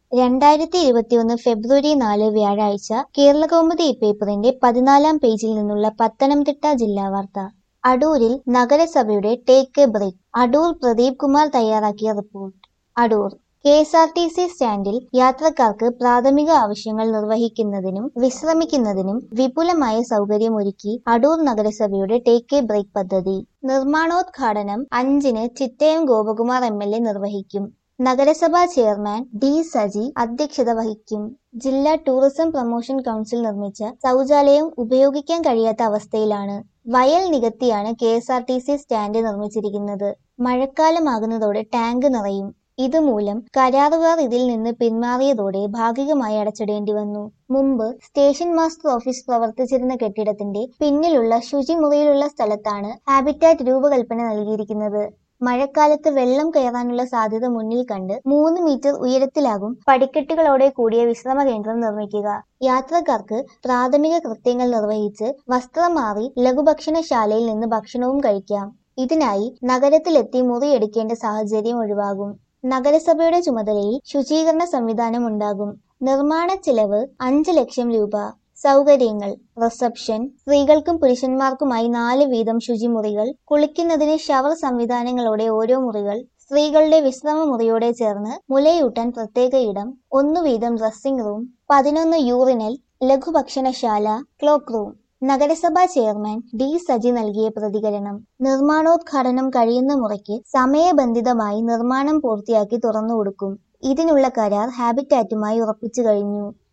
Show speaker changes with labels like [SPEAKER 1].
[SPEAKER 1] 2021 ഫെബ്രുവരി 4 വ്യാഴാഴ്ച കേരളകൗമുദി പേപ്പറിന്റെ 14-ാം പേജിൽ നിന്നുള്ള പത്തനംതിട്ട ജില്ലാ വാർത്ത. അടൂരിൽ നഗരസഭയുടെ take a break. Adoor Pradeep Kumar തയ്യാറാക്കിയ റിപ്പോർട്ട്. അടൂർ കെ.എസ്.ആർ.ടി.സി സ്റ്റാൻഡിൽ യാത്രക്കാർക്ക് പ്രാഥമിക ആവശ്യങ്ങൾ നിർവഹിക്കുന്നതിനും വിശ്രമിക്കുന്നതിനും വിപുലമായ സൗകര്യമൊരുക്കി അടൂർ നഗരസഭയുടെ ടേക്ക് എ ബ്രേക്ക് പദ്ധതി. നിർമ്മാണോദ്ഘാടനം 5-ന് ചിറ്റയം ഗോപകുമാർ എം.എൽ.എ. നിർവഹിക്കും. നഗരസഭാ ചെയർമാൻ ഡി സജി അധ്യക്ഷത വഹിക്കും. ജില്ലാ ടൂറിസം പ്രൊമോഷൻ കൗൺസിൽ നിർമ്മിച്ച ശൗചാലയം ഉപയോഗിക്കാൻ കഴിയാത്ത അവസ്ഥയിലാണ്. വയൽ നികത്തിയാണ് കെ.എസ്.ആർ.ടി.സി സ്റ്റാൻഡ് നിർമ്മിച്ചിരിക്കുന്നത്. മഴക്കാലമാകുന്നതോടെ ടാങ്ക് നിറയും. ഇതുമൂലം കരാറുകാർ ഇതിൽ നിന്ന് പിന്മാറിയതോടെ ഭാഗികമായി അടച്ചിടേണ്ടി വന്നു. മുമ്പ് സ്റ്റേഷൻ മാസ്റ്റർ ഓഫീസ് പ്രവർത്തിച്ചിരുന്ന കെട്ടിടത്തിന്റെ പിന്നിലുള്ള ശുചിമുറിയിലുള്ള സ്ഥലത്താണ് ഹാബിറ്റാറ്റ് രൂപകൽപ്പന നൽകിയിരിക്കുന്നത്. മഴക്കാലത്ത് വെള്ളം കയറാനുള്ള സാധ്യത മുന്നിൽ കണ്ട് 3 മീറ്റർ ഉയരത്തിലാകും പടിക്കെട്ടുകളോടെ കൂടിയ വിശ്രമ കേന്ദ്രം നിർമ്മിക്കുക. യാത്രക്കാർക്ക് പ്രാഥമിക കൃത്യങ്ങൾ നിർവഹിച്ച് വസ്ത്രം മാറി ലഘുഭക്ഷണശാലയിൽ നിന്ന് ഭക്ഷണവും കഴിക്കാം. ഇതിനായി നഗരത്തിലെത്തി മുറിയെടുക്കേണ്ട സാഹചര്യം ഒഴിവാകും. നഗരസഭയുടെ ചുമതലയിൽ ശുചീകരണ സംവിധാനം ഉണ്ടാകും. നിർമ്മാണ ചെലവ് 5 ലക്ഷം രൂപ. സൗകര്യങ്ങൾ: റിസപ്ഷൻ, സ്ത്രീകൾക്കും പുരുഷന്മാർക്കുമായി 4 വീതം ശുചിമുറികൾ, കുളിക്കുന്നതിന് ഷവർ സംവിധാനങ്ങളോടെ ഓരോ മുറികൾ, സ്ത്രീകളുടെ വിശ്രമ മുറിയോടെ ചേർന്ന് മുലയൂട്ടാൻ പ്രത്യേക ഇടം, 1 വീതം ഡ്രസ്സിംഗ് റൂം, 11 യൂറിനൽ, ലഘുഭക്ഷണശാല, ക്ലോക്ക് റൂം. നഗരസഭാ ചെയർമാൻ ഡി സജി നൽകിയ പ്രതികരണം. നിർമ്മാണോദ്ഘാടനം കഴിയുന്ന മുറയ്ക്ക് സമയബന്ധിതമായി നിർമ്മാണം പൂർത്തിയാക്കി തുറന്നുകൊടുക്കും. ഇതിനുള്ള കരാർ ഹാബിറ്റാറ്റുമായി ഉറപ്പിച്ചു കഴിഞ്ഞു.